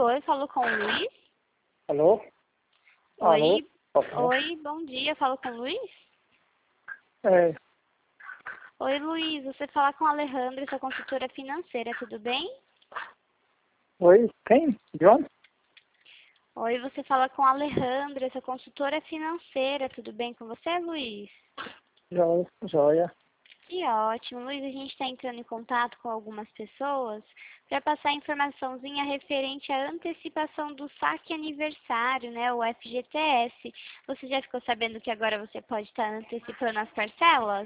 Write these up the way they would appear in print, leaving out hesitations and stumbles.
Alô, eu falo com o Luiz? Alô? Oi, Alô? oi, bom dia, eu falo com o Luiz? É, Oi, Luiz, você fala com a Alejandra, sua consultora financeira, tudo bem? oi, quem? De onde? Oi, você fala com a Alejandra, sua consultora financeira, tudo bem com você, Luiz? Joia. Que ótimo, Luiz, a gente está entrando em contato com algumas pessoas para passar informaçãozinha referente à antecipação do saque aniversário, né, o FGTS. Você já ficou sabendo que agora você pode estar antecipando as parcelas?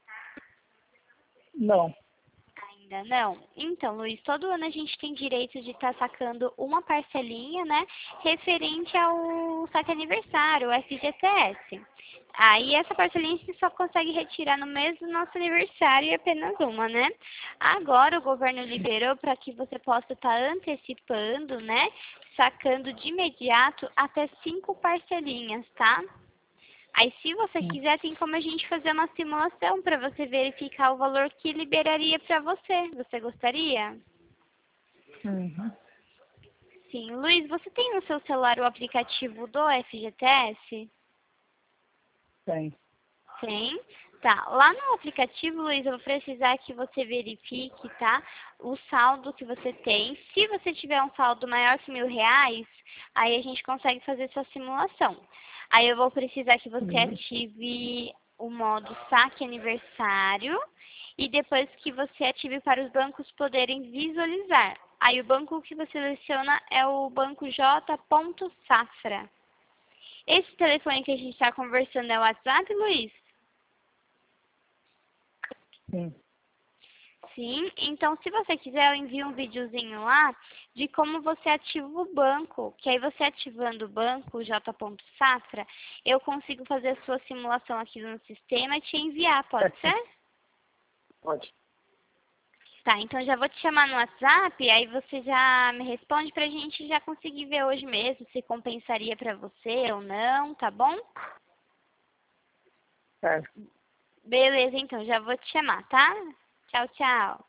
Não. Ainda não? Então, Luiz, todo ano a gente tem direito de estar sacando uma parcelinha, né, referente ao saque aniversário, o FGTS. Aí essa parcelinha a gente só consegue retirar no mês do nosso aniversário e apenas uma, né? Agora o governo liberou para que você possa estar antecipando, né, sacando de imediato até 5 parcelinhas, tá? Aí, se você quiser, tem como a gente fazer uma simulação para você verificar o valor que liberaria para você. Você gostaria? Uhum. Sim. Luiz, você tem no seu celular o aplicativo do FGTS? Tem. Tem? Tá. Lá no aplicativo, Luiz, eu vou precisar que você verifique, tá? O saldo que você tem. Se você tiver um saldo maior que R$ 1.000, aí a gente consegue fazer essa simulação. Aí eu vou precisar que você ative o modo saque aniversário e depois que você ative para os bancos poderem visualizar. Aí o banco que você seleciona é o banco J. Safra. Esse telefone que a gente está conversando é o WhatsApp, Luiz? Sim. Sim, então se você quiser eu envio um videozinho lá de como você ativa o banco, que aí você ativando o banco, o J. Safra, eu consigo fazer a sua simulação aqui no sistema e te enviar, pode ser? Pode. Tá, então já vou te chamar no WhatsApp, aí você já me responde pra gente já conseguir ver hoje mesmo se compensaria pra você ou não, tá bom? É. Beleza, então já vou te chamar, tá? Tchau, tchau.